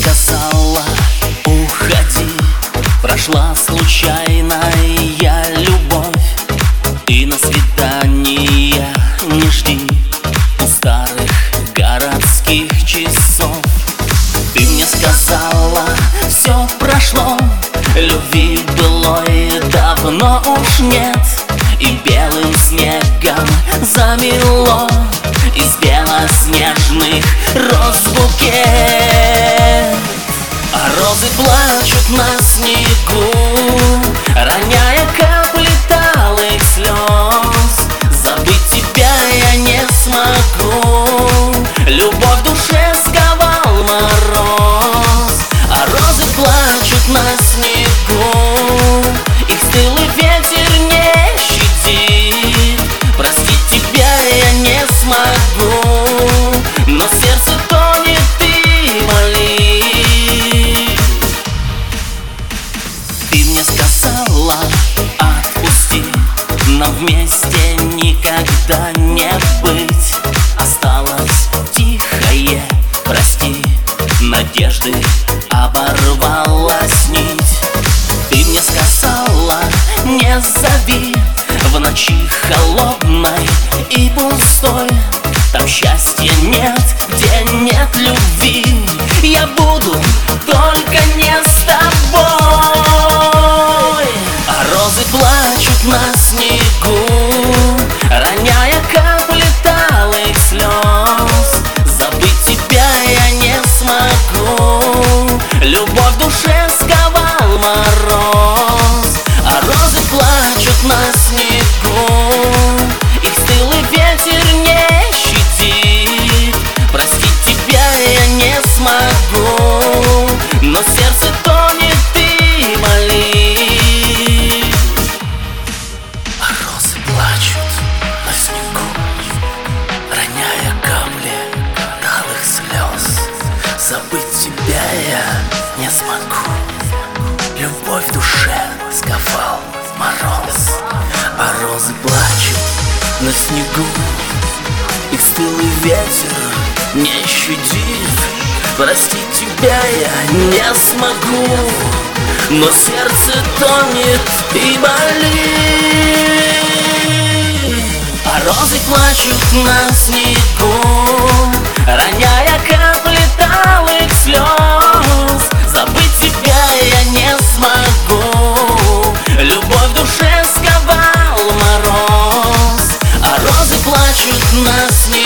сказала: уходи. Прошла случайная любовь, и на свидание не жди у старых городских часов. Ты мне сказала: все прошло, любви былой давно уж нет, и белым снегом замело из белоснежных роз букет. А розы плачут на снегу, роняя капли талых слез. Забыть тебя я не смогу, любовь в душе сковал мороз. А розы плачут на снегу, их стылый ветер не щадит. Простить тебя я не смогу, но сердце тонет и болит. Ты мне сказала: отпусти, но вместе никогда не быть. Осталось тихое прости, надежды оборвалась нить. Ты мне сказала: не зови в ночи холодной и пустой. Там счастья нет, где нет любви. Я буду только не с тобой. А розы плачут на снегу, роняя капли талых слез. Забыть тебя я не смогу, любовь в душе сковал мороз. А розы плачут на снегу, их стылый ветер не щадит. Простить тебя я не смогу, но сердце тонет и болит. А розы плачут на снегу, роняя капли талых слез. Забыть тебя я не смогу, любовь в душе сковал мороз. А розы плачут на снегу, их стылый ветер не щадит. Простить тебя я не смогу, но сердце тонет и болит. А розы плачут на снегу, роняя капли талых слез. Забыть тебя я не смогу, любовь в душе сковал мороз. А розы плачут на снегу,